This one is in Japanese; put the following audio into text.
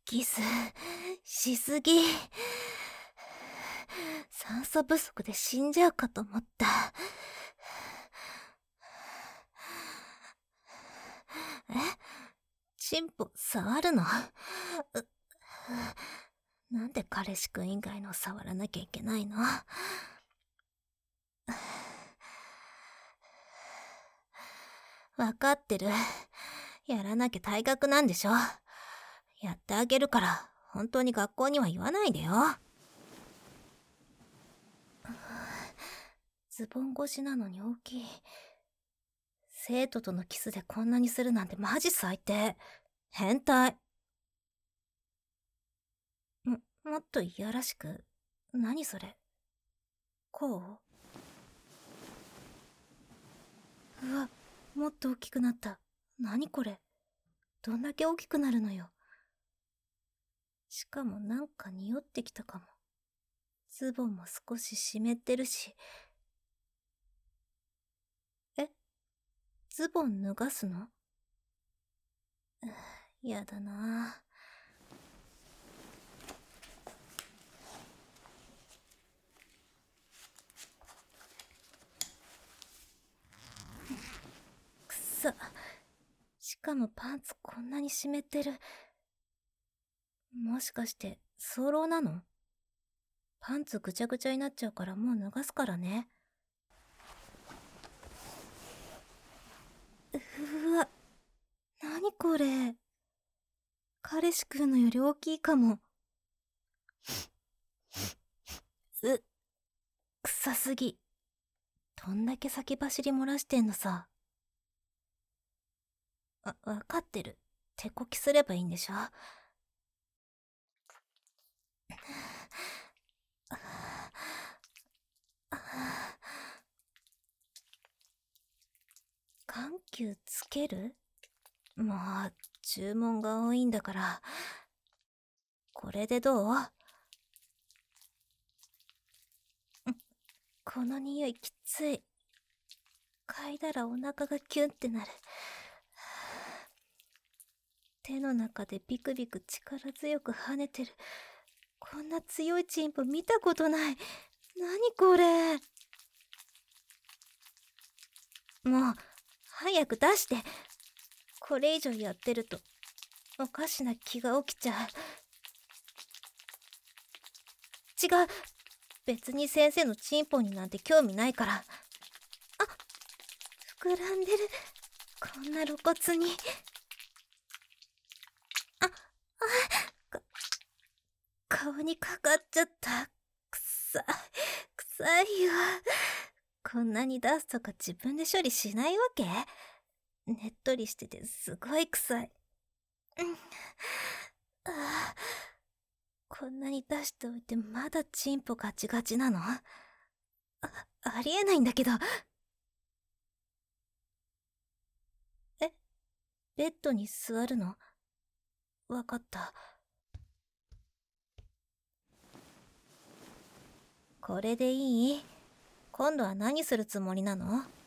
キスしすぎ。酸素不足で死んじゃうかと思った。え、チンポ触るの？なんで彼氏くん以外の触らなきゃいけないの？わかってる。やらなきゃ退学なんでしょ。やってあげるから、本当に学校には言わないでよ。ズボン越しなのに大きい。生徒とのキスでこんなにするなんてマジ最低。変態。もっといやらしく。何それ。こう？うわ、もっと大きくなった。何これ。どんだけ大きくなるのよ。しかもなんか匂ってきたかも。ズボンも少し湿ってるし。え、ズボン脱がすの？やだな。くそ。しかもパンツこんなに湿ってる。もしかして早漏なの？パンツぐちゃぐちゃになっちゃうからもう脱がすからね。うわ、なにこれ。彼氏くんのより大きいかも。臭すぎ。どんだけ先走り漏らしてんのさ。わかってる。手こきすればいいんでしょ。緩急つける？もう、注文が多いんだから。これでどう？この匂いきつい。嗅いだらお腹がキュンってなる。手の中でビクビク力強く跳ねてる。こんな強いチンポ見たことない。何これ。もう、早く出して。これ以上やってると、おかしな気が起きちゃう。違う。別に先生のチンポになんて興味ないから。膨らんでる。こんな露骨に。か顔にかかっちゃった。臭い。臭いわ。こんなに出すとか自分で処理しないわけ？ねっとりしててすごい臭い。こんなに出しておいてまだチンポガチガチなの？ありえないんだけど。え、ベッドに座るの？わかった。これでいい？今度は何するつもりなの？